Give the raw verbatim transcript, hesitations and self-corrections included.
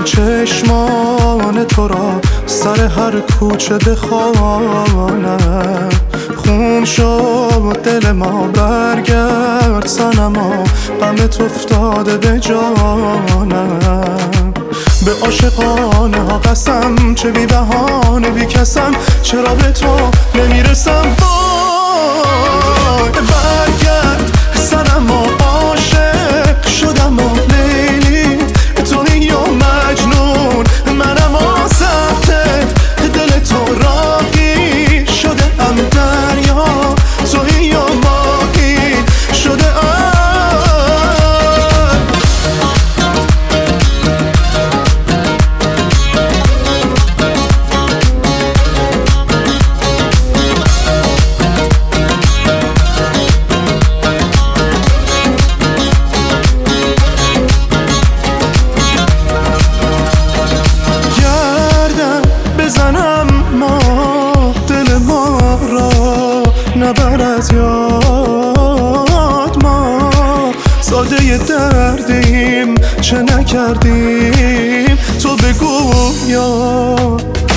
چشمان تو را سر هر کوچه بخوانم. خون شد دل ما برگرد صنما، غمت افتاده به جانم. به عاشقانه ها قسم، چه بی بهانه بی کسم، چرا به تو نمیرسم. وای برگرد صنما، عاشق شدم و لیلی تویی یا مجنون، منم آسفته دل تو راهی شده ام دریا، تویی یا ماهی شده ام. نبر از یاد ما، ساده دردیم چه نکردیم تو بگو یا